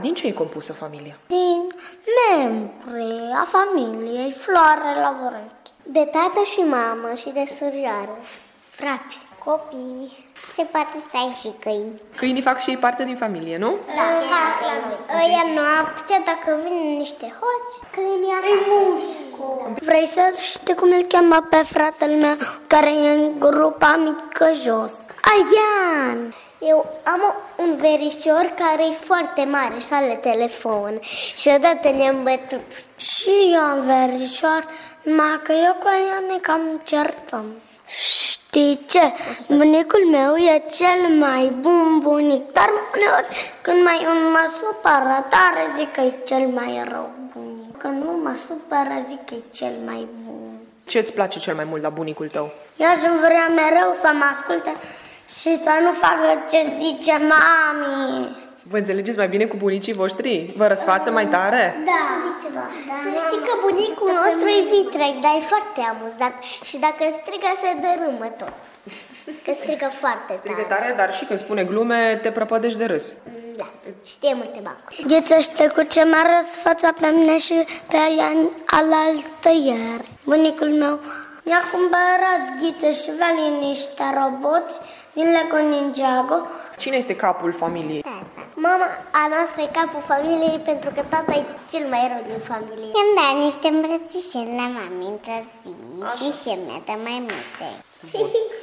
Din ce e compusă familia? Din membri a familiei, floare la urechi. De tată și mamă și de surioară. Frați, copii. Se poate stai și câini. Câinii fac și ei parte din familie, nu? Da, ăia noaptea, dacă vin niște hoți, câinii îi mușcă. Vrei să știi cum îl cheamă pe fratele meu, care e în grupa mică jos? Aian! Eu am un verișor care e foarte mare și are telefon și odată ne-am bătut. Și eu am verișor, numai că eu cu Aian ne cam certăm. Știi ce? Bunicul meu e cel mai bun bunic, dar uneori când mă supără tare zic că e cel mai rău bunic. Când nu mă supără zic că e cel mai bun. Ce îți place cel mai mult la bunicul tău? Eu aș vrea mereu să mă asculte și să nu facă ce zice mami. Vă înțelegeți mai bine cu bunicii voștri? Vă răsfață mai tare? Da. Să știi că bunicul nostru e vitreg, dar e foarte amuzant. Și dacă strigă, se dărâmă tot. Că strigă foarte tare. Strigă tare, dar și când spune glume, te prăpădești de râs. Da, știe multe bacuri. Gheță, știi cu ce m-a răsfățat pe mine și pe alaltă ieri? Bunicul meu mi-a cumpărat Ghiță și Vali niște roboți din Lego Ninjago. Cine este capul familiei? Mama a noastră e capul familiei pentru că tata e cel mai rău din familie. I-am dat niște îmbrățișări la mami într-o zi și mi-a dat mai multe.